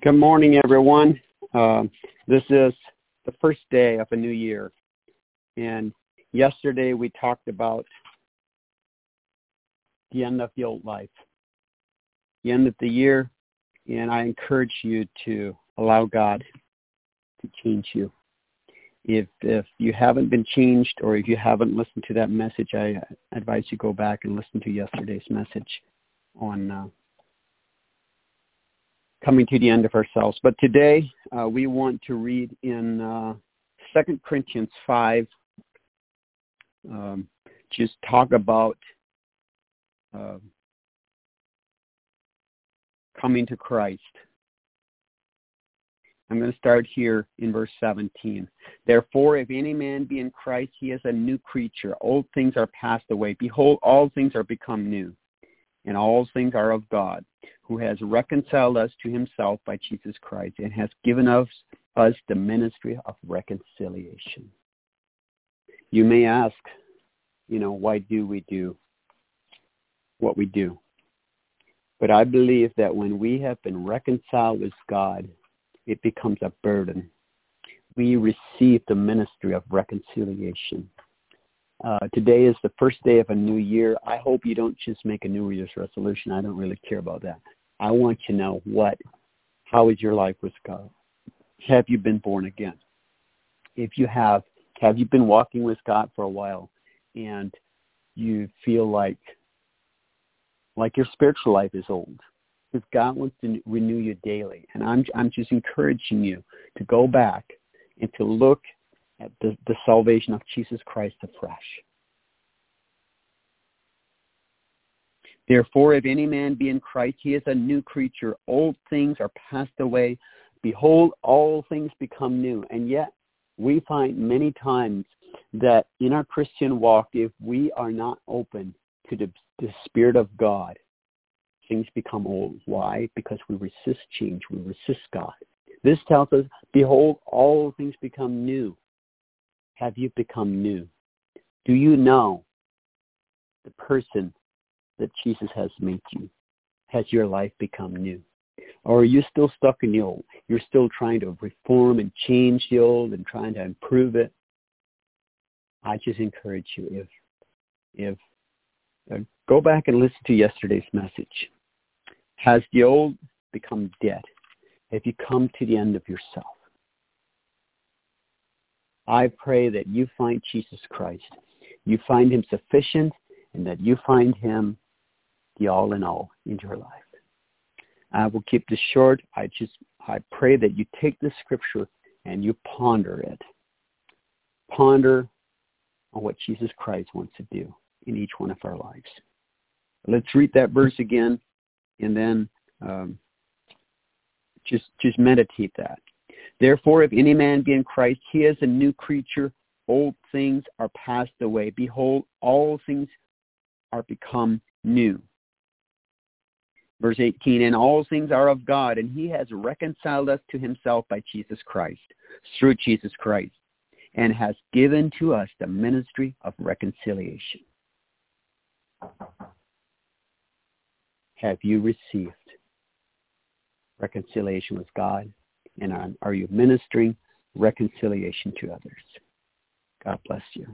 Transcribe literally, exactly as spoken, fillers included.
Good morning, everyone. Uh, this is the first day of a new year. And yesterday we talked about the end of the old life, the end of the year. And I encourage you to allow God to change you. If if you haven't been changed, or if you haven't listened to that message, I advise you go back and listen to yesterday's message on uh, coming to the end of ourselves. But today uh, we want to read in uh, Second Corinthians five, um, just talk about uh, coming to Christ. I'm going to start here in verse seventeen. Therefore, if any man be in Christ, he is a new creature. Old things are passed away. Behold, all things are become new. And all things are of God, who has reconciled us to himself by Jesus Christ, and has given us, us the ministry of reconciliation. You may ask, you know, why do we do what we do? But I believe that when we have been reconciled with God, it becomes a burden. We receive the ministry of reconciliation. Uh, today is the first day of a new year. I hope you don't just make a New Year's resolution. I don't really care about that. I want you to know what, how is your life with God? Have you been born again? If you have, have you been walking with God for a while and you feel like, like your spiritual life is old? Because God wants to renew you daily. And I'm, I'm just encouraging you to go back and to look at the, the salvation of Jesus Christ afresh. Therefore, if any man be in Christ, he is a new creature. Old things are passed away. Behold, all things become new. And yet, we find many times that in our Christian walk, if we are not open to the, the Spirit of God, things become old. Why? Because we resist change. We resist God. This tells us, behold, all things become new. Have you become new? Do you know the person that Jesus has made you? Has your life become new? Or are you still stuck in the old? You're still trying to reform and change the old and trying to improve it. I just encourage you, if, if uh, go back and listen to yesterday's message. Has the old become dead? Have you come to the end of yourself? I pray that you find Jesus Christ. You find him sufficient, and that you find him the all in all in your life. I will keep this short. I just I pray that you take this scripture and you ponder it. Ponder on what Jesus Christ wants to do in each one of our lives. Let's read that verse again, and then um, just just meditate that. Therefore, if any man be in Christ, he is a new creature. Old things are passed away. Behold, all things are become new. Verse eighteen, and all things are of God, and he has reconciled us to himself by Jesus Christ, through Jesus Christ, and has given to us the ministry of reconciliation. Have you received reconciliation with God? And are you ministering reconciliation to others? God bless you.